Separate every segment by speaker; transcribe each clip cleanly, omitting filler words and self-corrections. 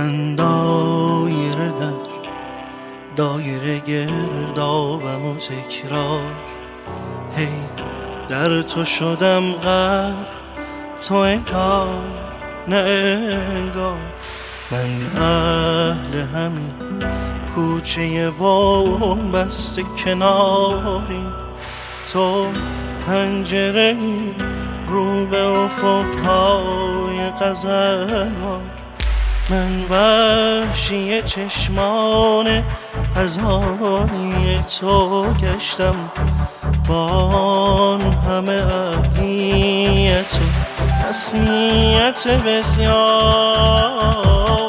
Speaker 1: من دایره در دایره گردابم و تکرار، هی در تو شدم غرق، تو انگار نه انگار. من اهل همین کوچه بام بسته کناری، تو پنجره‌ای رو به افق‌های غزلوار. من وحشی چشمان غزالی تو گشتم، با آن همه اهلیت و رسمیت بسیار.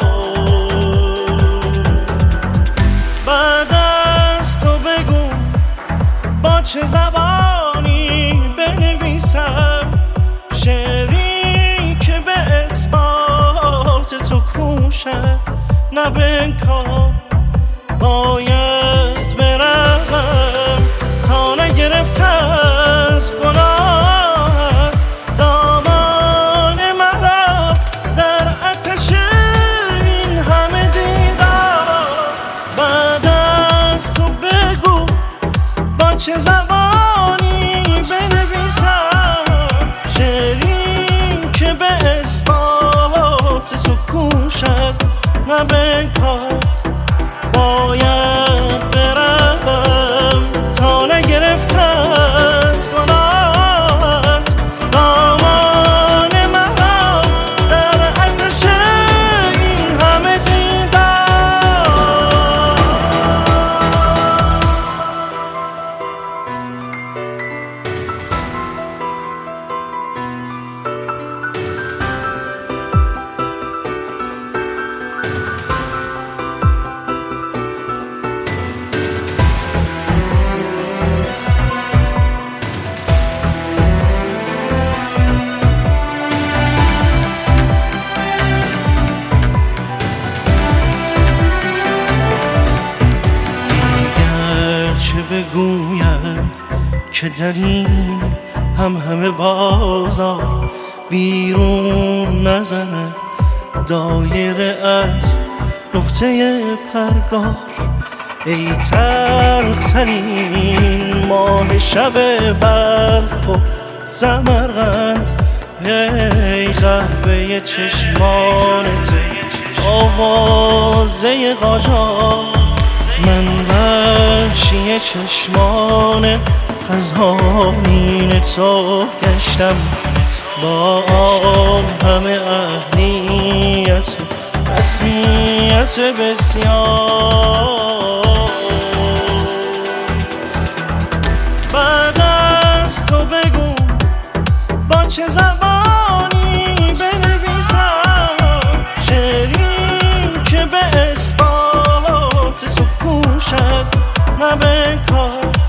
Speaker 1: بعد از تو بگو با چه زبانی بنویسم شعری که به اثبات تو کوشد نه به انکار. باید بروم تا نگرفته از گناهت دامان مرا در آتش این همه دیدار. بعد از تو بگو با چه زبانی بنویسم شعری که به اثبات تو کوشد نه به انکار. باید بروم تا نگرفته از گناهت دامان مرا در آتش این همه دیدار. بگویم که در این همه بازار بیرون نزنه دایره از نقطه پرگار. ای تلخترین ماه شب بلخ و سمرقند، ای قهوه چشمانت آوازه قاجار. من وحشی چشمان غزالین تو گشتم، با آن همه اهلیت و رسمیت بسیار. بعد از تو بگو با چه زبانی بنویسم شعری که به اثبات تو کوشد نه به انکار.